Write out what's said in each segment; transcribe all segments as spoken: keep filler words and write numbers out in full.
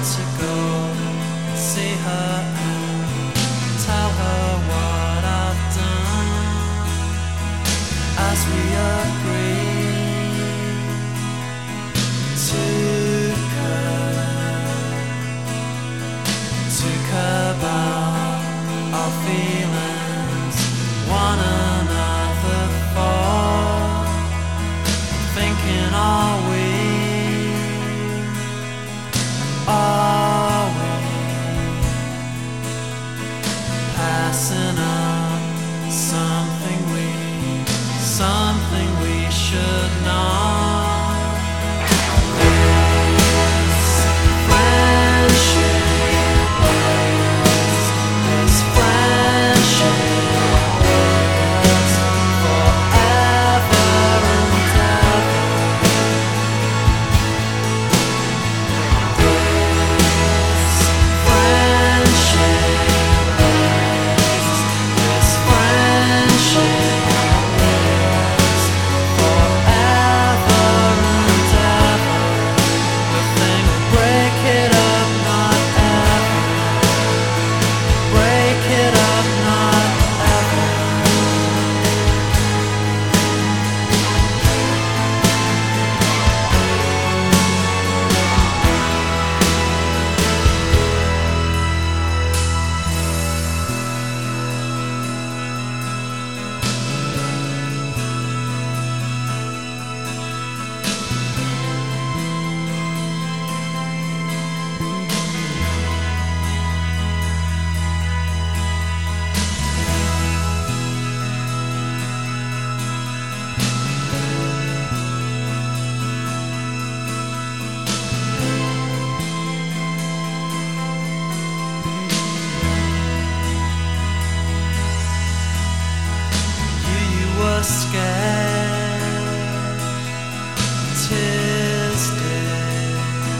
to go see her and tell her what I've done, as we agree to curb, to curb our, our feelings, one another for thinking, are we, are we passing up something we, something we should know? This friendship, this friendship is forever and ever. This friendship, this friendship is forever and ever. The thing will break it up, not ever. Break it up, not ever. You, you were scared, tears did,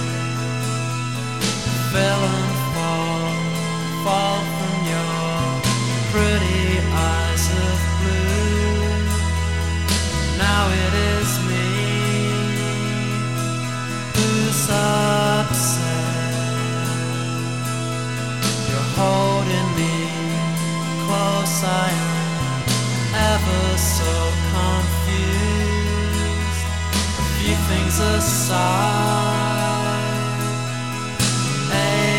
fell and fall, fall from your pretty eyes of blue. Now it is me who's upset. You're holding me close, I am ever so confused. A few things aside, a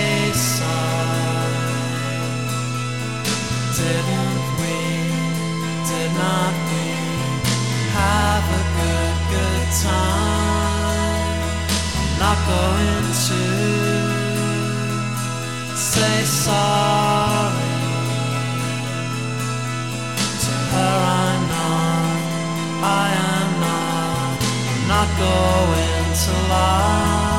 sigh. Didn't we, did not we have a good, good time? I'm not going to say sorry. To her I'm not, I am not, I'm not going to lie.